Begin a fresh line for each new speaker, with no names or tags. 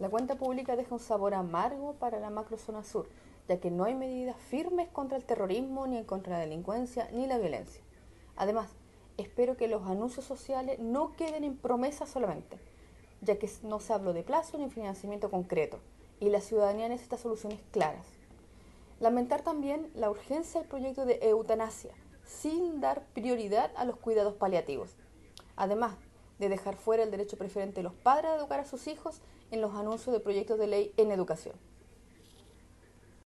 La cuenta pública deja un sabor amargo para la macrozona sur, ya que no hay medidas firmes contra el terrorismo, ni contra la delincuencia, ni la violencia. Además, espero que los anuncios sociales no queden en promesas solamente, ya que no se habló de plazo ni financiamiento concreto, y la ciudadanía necesita soluciones claras. Lamentar también la urgencia del proyecto de eutanasia, sin dar prioridad a los cuidados paliativos. Además de dejar fuera el derecho preferente de los padres a educar a sus hijos en los anuncios de proyectos de ley en educación.